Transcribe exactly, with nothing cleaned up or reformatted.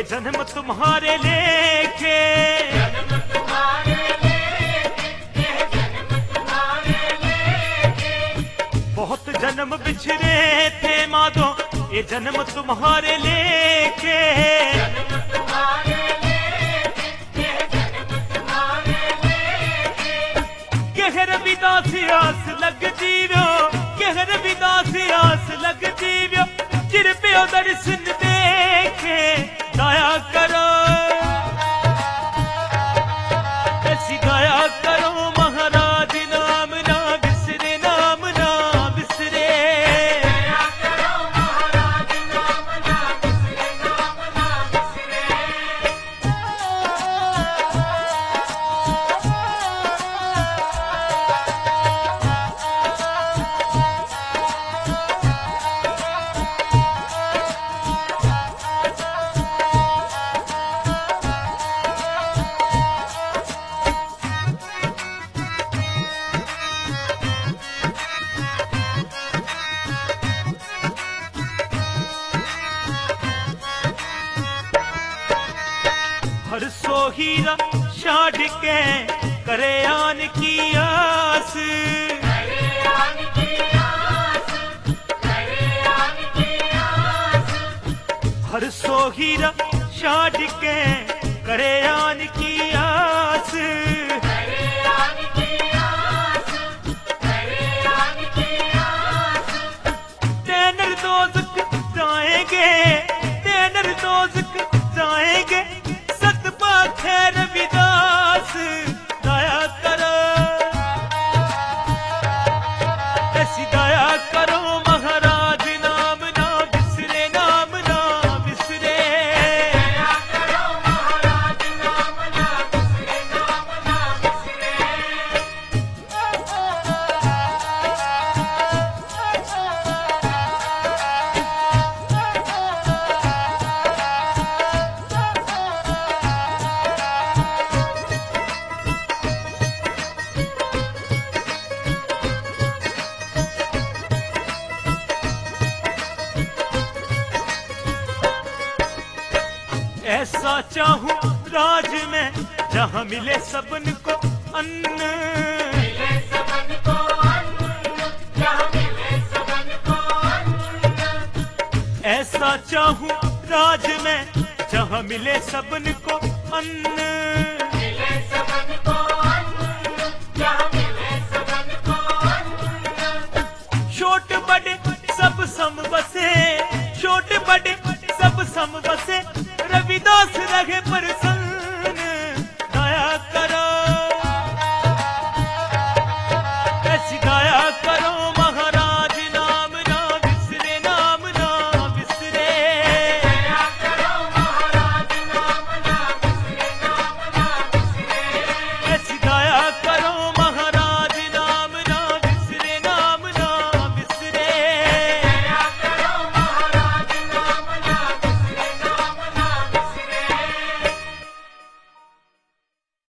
जन्म तुम्हारे लेके, जन्म तुम्हारे लेके, ये जन्म तुम्हारे लेके। बहुत जन्म बिछड़े थे माधो, ये जन्म तुम्हारे लेके, जन्म तुम्हारे लेके, ये जन्म तुम्हारे लेके। कहर विदास आस लग जीव्यो, कहर विदास आस लग जीव्यो, चिर प्यो दर्शन देखे दया करो, ऐसी दया करो महाराज नाम ना बिसरे, नाम ना बिसरे। दया करो महाराज नाम ना बिसरे, नाम ना बिसरे। हर सो हीरा छाड़ के करे आन की आस, करे आन की आस, करे आन की आस। हर सो हीरा छाड़ के करे आन की आस, करे आन की आस, करे आन की आस। तैनर दोज़ख जाएंगे, तैनर दोज़ख जाएंगे, सतपा खैर विदास दया करो, ऐसी दया करो महाराज नाम ना बिसरे, नाम ना बिसरे। दया करो महाराज नाम ना बिसरे, नाम ना बिसरे। ऐसा चाहूं राज में जहां मिले सबन को अन्न, मिले सबन को अन्न, जहाँ मिले सबन को अन्न। ऐसा चाहूं राज में जहां मिले सबन को अन्न, मिले सबन को अन्न, जहाँ मिले सबन को अन्न। छोट बड़े सब सम बसे, छोट बड़े सब सम बसे, रविदास रहे प्रसन्न